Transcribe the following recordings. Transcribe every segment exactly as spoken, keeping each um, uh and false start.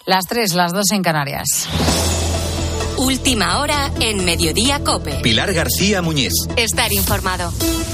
Las tres, las dos en Canarias. Última hora en Mediodía COPE. Pilar García Muñiz. Estar informado.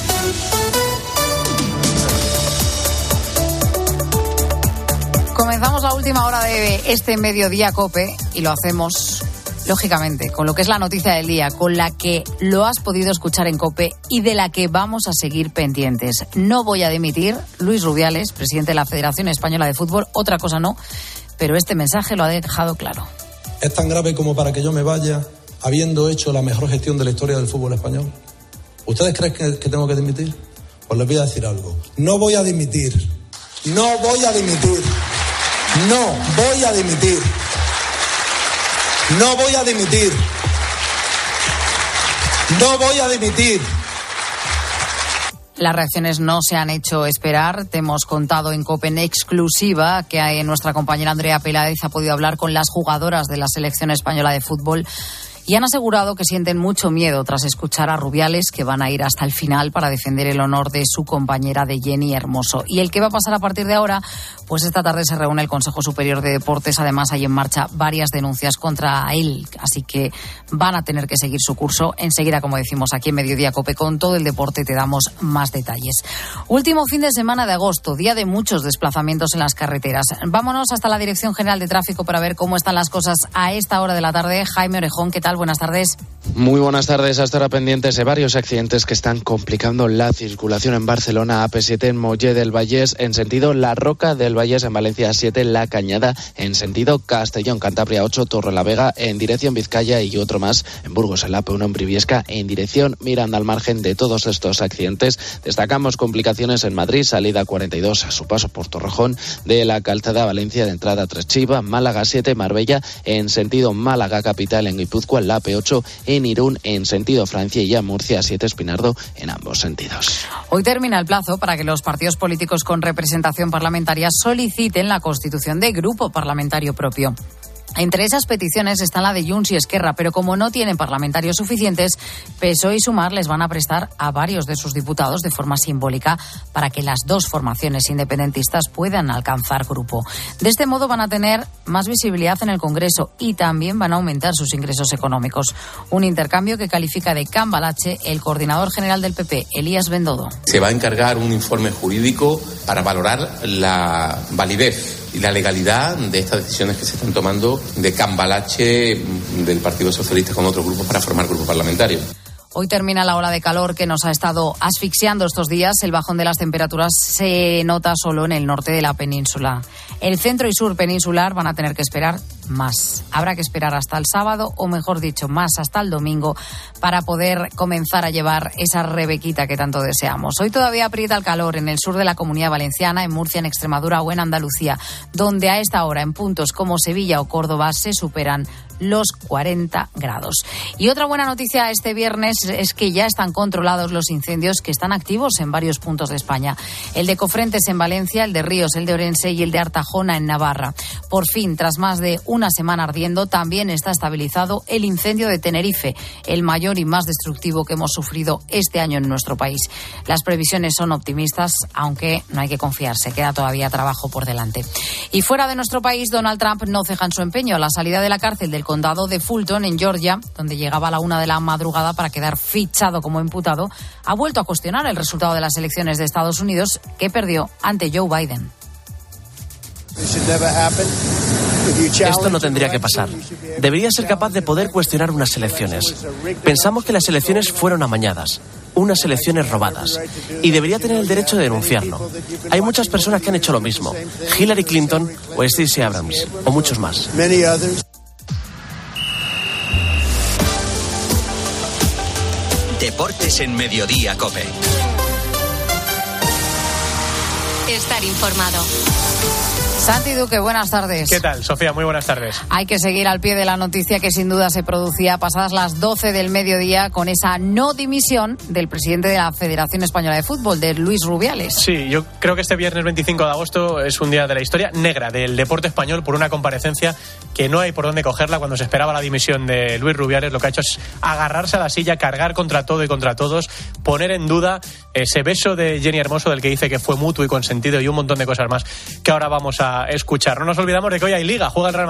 Comenzamos la última hora de este Mediodía COPE y lo hacemos, lógicamente, con lo que es la noticia del día, con la que lo has podido escuchar en COPE y de la que vamos a seguir pendientes. No voy a dimitir, Luis Rubiales, presidente de la Federación Española de Fútbol, otra cosa no, pero este mensaje lo ha dejado claro. ¿Es tan grave como para que yo me vaya habiendo hecho la mejor gestión de la historia del fútbol español? ¿Ustedes creen que, que tengo que dimitir? Pues les voy a decir algo. No voy a dimitir. No voy a dimitir. No voy a dimitir. No voy a dimitir. No voy a dimitir. Las reacciones no se han hecho esperar. Te hemos contado en COPE en exclusiva que hay, nuestra compañera Andrea Peláez ha podido hablar con las jugadoras de la selección española de fútbol y han asegurado que sienten mucho miedo tras escuchar a Rubiales, que van a ir hasta el final para defender el honor de su compañera, de Jenny Hermoso. ¿Y el qué va a pasar a partir de ahora? Pues esta tarde se reúne el Consejo Superior de Deportes. Además, hay en marcha varias denuncias contra él, así que van a tener que seguir su curso. Enseguida, como decimos aquí en Mediodía COPE, con todo el deporte te damos más detalles. Último fin de semana de agosto, día de muchos desplazamientos en las carreteras. Vámonos hasta la Dirección General de Tráfico para ver cómo están las cosas a esta hora de la tarde. Jaime Orejón, ¿qué tal? Buenas tardes. Muy buenas tardes. Hasta ahora pendientes de varios accidentes que están complicando la circulación en Barcelona. A P siete en Mollé del Vallès en sentido La Roca del Vallès, en Valencia A siete La Cañada en sentido Castellón, Cantabria ocho Torrelavega en dirección Vizcaya y otro más en Burgos, en la A P uno en Briviesca en dirección Miranda. Al margen de todos estos accidentes, destacamos complicaciones en Madrid, salida cuarenta y dos a su paso por Torrejón, de la calzada Valencia de entrada Trechiva, Málaga siete Marbella en sentido Málaga capital, en Guipúzcoa la A P ocho en Irún en sentido Francia y a Murcia siete Espinardo en ambos sentidos. Hoy termina el plazo para que los partidos políticos con representación parlamentaria soliciten la constitución de grupo parlamentario propio. Entre esas peticiones están la de Junts y Esquerra, pero como no tienen parlamentarios suficientes, P S O E y Sumar les van a prestar a varios de sus diputados de forma simbólica para que las dos formaciones independentistas puedan alcanzar grupo. De este modo van a tener más visibilidad en el Congreso y también van a aumentar sus ingresos económicos. Un intercambio que califica de cambalache el coordinador general del P P, Elías Bendodo. Se va a encargar un informe jurídico para valorar la validez y la legalidad de estas decisiones que se están tomando de cambalache del Partido Socialista con otros grupos para formar grupo parlamentario. Hoy termina la ola de calor que nos ha estado asfixiando estos días. El bajón de las temperaturas se nota solo en el norte de la península. El centro y sur peninsular van a tener que esperar más. Habrá que esperar hasta el sábado, o mejor dicho, más hasta el domingo, para poder comenzar a llevar esa rebequita que tanto deseamos. Hoy todavía aprieta el calor en el sur de la Comunidad Valenciana, en Murcia, en Extremadura o en Andalucía, donde a esta hora en puntos como Sevilla o Córdoba se superan los cuarenta grados. Y otra buena noticia este viernes es que ya están controlados los incendios que están activos en varios puntos de España. El de Cofrentes en Valencia, el de Ríos, el de Orense y el de Artajona en Navarra. Por fin, tras más de una semana ardiendo, también está estabilizado el incendio de Tenerife, el mayor y más destructivo que hemos sufrido este año en nuestro país. Las previsiones son optimistas, aunque no hay que confiarse, queda todavía trabajo por delante. Y fuera de nuestro país, Donald Trump no ceja en su empeño. A la salida de la cárcel del condado de Fulton, en Georgia, donde llegaba a la una de la madrugada para quedar fichado como imputado, ha vuelto a cuestionar el resultado de las elecciones de Estados Unidos, que perdió ante Joe Biden. Esto no tendría que pasar. Debería ser capaz de poder cuestionar unas elecciones. Pensamos que las elecciones fueron amañadas, unas elecciones robadas, y debería tener el derecho de denunciarlo. Hay muchas personas que han hecho lo mismo. Hillary Clinton o Stacey Abrams, o muchos más. Deportes en Mediodía COPE. Estar informado. Santi Duque, buenas tardes. ¿Qué tal, Sofía? Muy buenas tardes. Hay que seguir al pie de la noticia que sin duda se producía pasadas las doce del mediodía con esa no dimisión del presidente de la Federación Española de Fútbol, de Luis Rubiales. Sí, yo creo que este viernes veinticinco de agosto es un día de la historia negra del deporte español por una comparecencia que no hay por dónde cogerla. Cuando se esperaba la dimisión de Luis Rubiales, lo que ha hecho es agarrarse a la silla, cargar contra todo y contra todos, poner en duda ese beso de Jenny Hermoso del que dice que fue mutuo y consentido y un montón de cosas más que ahora vamos a escuchar. No nos olvidamos de que hoy hay Liga, juega el Real Madrid